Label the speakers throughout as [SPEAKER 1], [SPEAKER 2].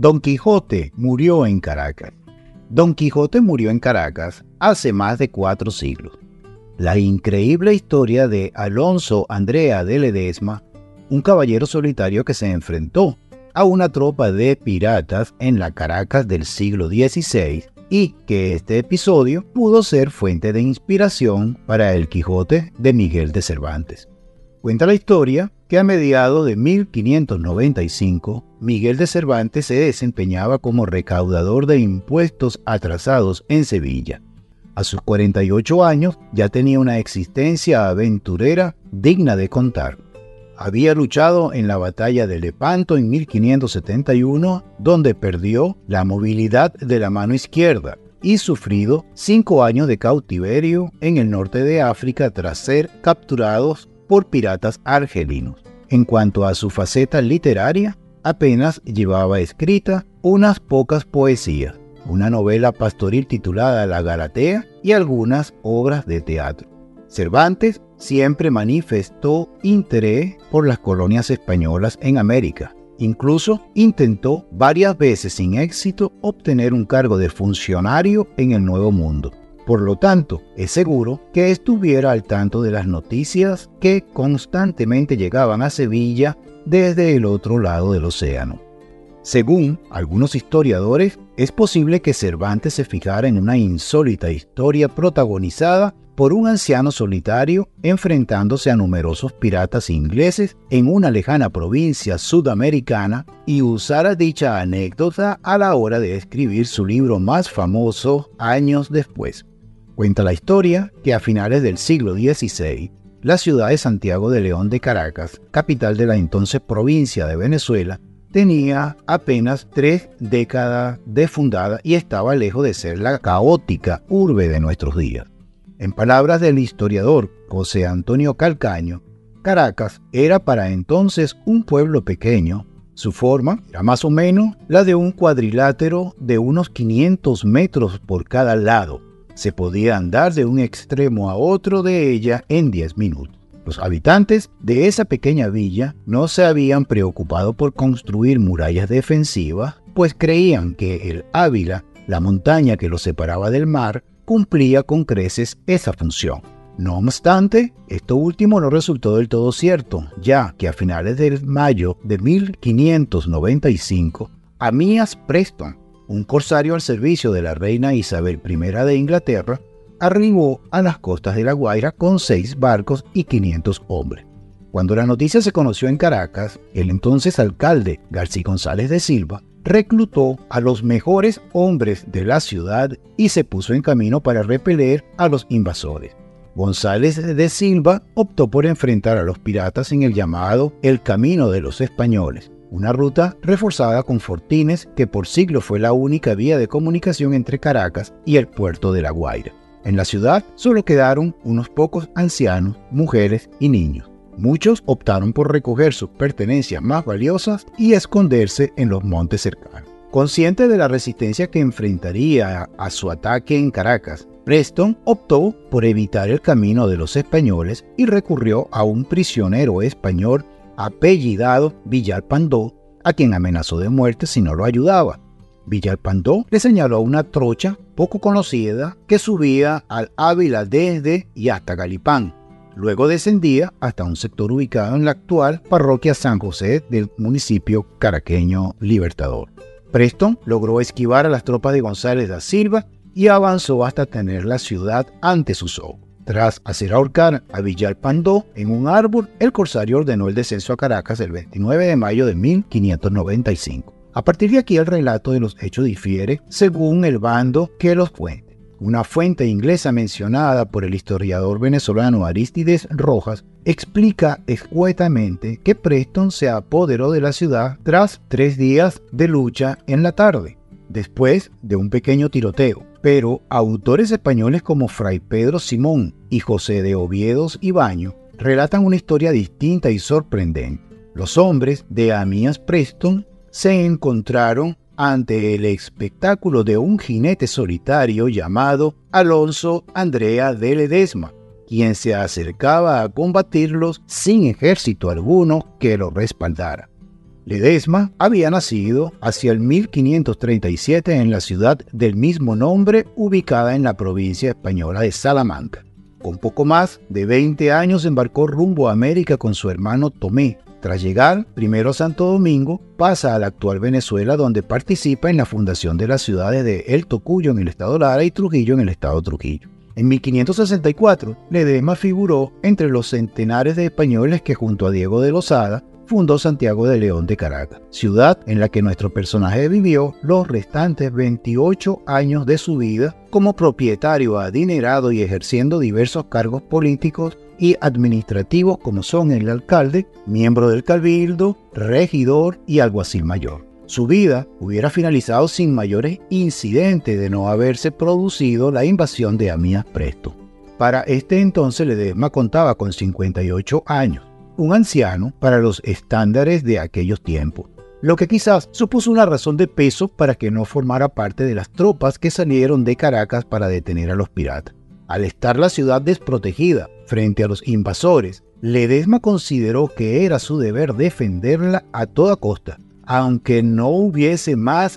[SPEAKER 1] Don Quijote murió en Caracas. Don Quijote murió en Caracas hace más de 4 siglos. La increíble historia de Alonso Andrea de Ledesma, un caballero solitario que se enfrentó a una tropa de piratas en la Caracas del siglo XVI y que este episodio pudo ser fuente de inspiración para el Quijote de Miguel de Cervantes. Cuenta la historia que a mediados de 1595, Miguel de Cervantes se desempeñaba como recaudador de impuestos atrasados en Sevilla. A sus 48 años ya tenía una existencia aventurera digna de contar. Había luchado en la batalla de Lepanto en 1571, donde perdió la movilidad de la mano izquierda y sufrido 5 años de cautiverio en el norte de África tras ser capturados por piratas argelinos. En cuanto a su faceta literaria, apenas llevaba escrita unas pocas poesías, una novela pastoril titulada La Galatea y algunas obras de teatro. Cervantes siempre manifestó interés por las colonias españolas en América. Incluso intentó varias veces sin éxito obtener un cargo de funcionario en el Nuevo Mundo. Por lo tanto, es seguro que estuviera al tanto de las noticias que constantemente llegaban a Sevilla desde el otro lado del océano. Según algunos historiadores, es posible que Cervantes se fijara en una insólita historia protagonizada por un anciano solitario enfrentándose a numerosos piratas ingleses en una lejana provincia sudamericana y usara dicha anécdota a la hora de escribir su libro más famoso años después. Cuenta la historia que a finales del siglo XVI, la ciudad de Santiago de León de Caracas, capital de la entonces provincia de Venezuela, tenía apenas 3 décadas de fundada y estaba lejos de ser la caótica urbe de nuestros días. En palabras del historiador José Antonio Calcaño, Caracas era para entonces un pueblo pequeño. Su forma era más o menos la de un cuadrilátero de unos 500 metros por cada lado. Se podía andar de un extremo a otro de ella en 10 minutos. Los habitantes de esa pequeña villa no se habían preocupado por construir murallas defensivas, pues creían que el Ávila, la montaña que los separaba del mar, cumplía con creces esa función. No obstante, esto último no resultó del todo cierto, ya que a finales de mayo de 1595, Amías Preston, un corsario al servicio de la reina Isabel I de Inglaterra, arribó a las costas de La Guaira con 6 barcos y 500 hombres. Cuando la noticia se conoció en Caracas, el entonces alcalde García González de Silva reclutó a los mejores hombres de la ciudad y se puso en camino para repeler a los invasores. González de Silva optó por enfrentar a los piratas en el llamado El Camino de los Españoles, una ruta reforzada con fortines que por siglos fue la única vía de comunicación entre Caracas y el puerto de La Guaira. En la ciudad solo quedaron unos pocos ancianos, mujeres y niños. Muchos optaron por recoger sus pertenencias más valiosas y esconderse en los montes cercanos. Consciente de la resistencia que enfrentaría a su ataque en Caracas, Preston optó por evitar el camino de los españoles y recurrió a un prisionero español apellidado Villalpando, a quien amenazó de muerte si no lo ayudaba. Villalpando le señaló una trocha poco conocida que subía al Ávila desde y hasta Galipán. Luego descendía hasta un sector ubicado en la actual parroquia San José del municipio caraqueño Libertador. Preston logró esquivar a las tropas de González da Silva y avanzó hasta tener la ciudad ante sus ojos. Tras hacer ahorcar a Villalpando en un árbol, el corsario ordenó el descenso a Caracas el 29 de mayo de 1595. A partir de aquí el relato de los hechos difiere según el bando que los cuente. Una fuente inglesa mencionada por el historiador venezolano Arístides Rojas explica escuetamente que Preston se apoderó de la ciudad tras 3 días de lucha en la tarde, después de un pequeño tiroteo. Pero autores españoles como Fray Pedro Simón y José de Oviedos Ibaño relatan una historia distinta y sorprendente. Los hombres de Amías Preston se encontraron ante el espectáculo de un jinete solitario llamado Alonso Andrea de Ledesma, quien se acercaba a combatirlos sin ejército alguno que lo respaldara. Ledesma había nacido hacia el 1537 en la ciudad del mismo nombre, ubicada en la provincia española de Salamanca. Con poco más de 20 años embarcó rumbo a América con su hermano Tomé. Tras llegar primero a Santo Domingo, pasa a la actual Venezuela, donde participa en la fundación de las ciudades de El Tocuyo en el estado Lara y Trujillo en el estado Trujillo. En 1564, Ledesma figuró entre los centenares de españoles que junto a Diego de Lozada fundó Santiago de León de Caracas, ciudad en la que nuestro personaje vivió los restantes 28 años de su vida como propietario adinerado y ejerciendo diversos cargos políticos y administrativos como son el alcalde, miembro del cabildo, regidor y alguacil mayor. Su vida hubiera finalizado sin mayores incidentes de no haberse producido la invasión de Amías Presto. Para este entonces Ledesma contaba con 58 años. Un anciano para los estándares de aquellos tiempos, lo que quizás supuso una razón de peso para que no formara parte de las tropas que salieron de Caracas para detener a los piratas. Al estar la ciudad desprotegida frente a los invasores, Ledesma consideró que era su deber defenderla a toda costa, aunque no hubiese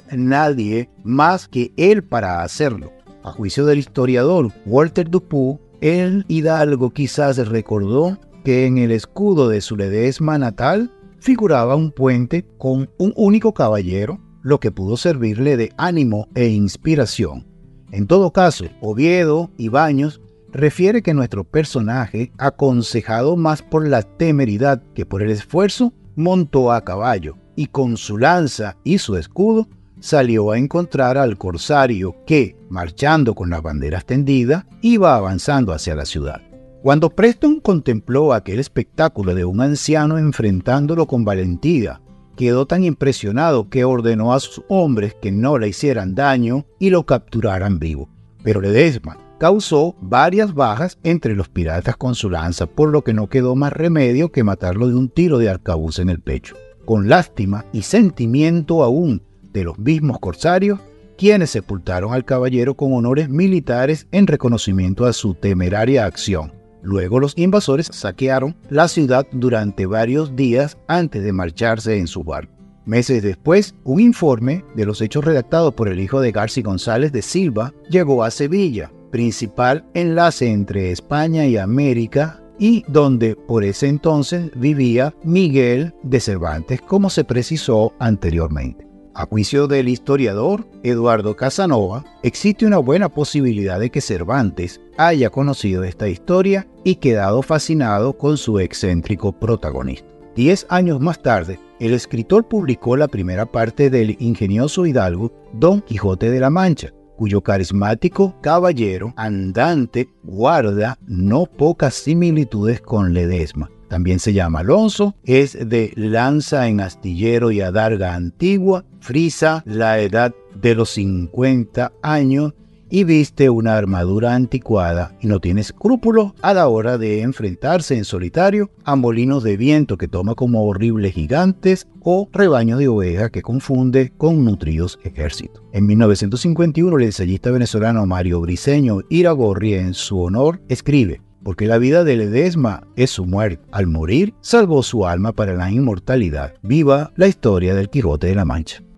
[SPEAKER 1] nadie más que él para hacerlo. A juicio del historiador Walter Dupuy, el hidalgo quizás recordó que en el escudo de su Ledesma natal figuraba un puente con un único caballero, lo que pudo servirle de ánimo e inspiración. En todo caso, Oviedo y Baños refiere que nuestro personaje, aconsejado más por la temeridad que por el esfuerzo, montó a caballo y con su lanza y su escudo salió a encontrar al corsario que, marchando con las banderas tendidas, iba avanzando hacia la ciudad. Cuando Preston contempló aquel espectáculo de un anciano enfrentándolo con valentía, quedó tan impresionado que ordenó a sus hombres que no le hicieran daño y lo capturaran vivo. Pero Ledesma causó varias bajas entre los piratas con su lanza, por lo que no quedó más remedio que matarlo de un tiro de arcabuz en el pecho. Con lástima y sentimiento aún de los mismos corsarios, quienes sepultaron al caballero con honores militares en reconocimiento a su temeraria acción. Luego los invasores saquearon la ciudad durante varios días antes de marcharse en su barco. Meses después, un informe de los hechos redactado por el hijo de García González de Silva llegó a Sevilla, principal enlace entre España y América, y donde por ese entonces vivía Miguel de Cervantes, como se precisó anteriormente. A juicio del historiador Eduardo Casanova, existe una buena posibilidad de que Cervantes haya conocido esta historia y quedado fascinado con su excéntrico protagonista. 10 años más tarde, el escritor publicó la primera parte del ingenioso hidalgo Don Quijote de la Mancha, cuyo carismático caballero andante guarda no pocas similitudes con Ledesma. También se llama Alonso, es de lanza en astillero y adarga antigua, frisa la edad de los 50 años y viste una armadura anticuada y no tiene escrúpulos a la hora de enfrentarse en solitario a molinos de viento que toma como horribles gigantes o rebaños de ovejas que confunde con nutridos ejércitos. En 1951, el ensayista venezolano Mario Briceño Iragorri, en su honor, escribe: porque la vida de Ledesma es su muerte. Al morir, salvó su alma para la inmortalidad. Viva la historia del Quijote de la Mancha.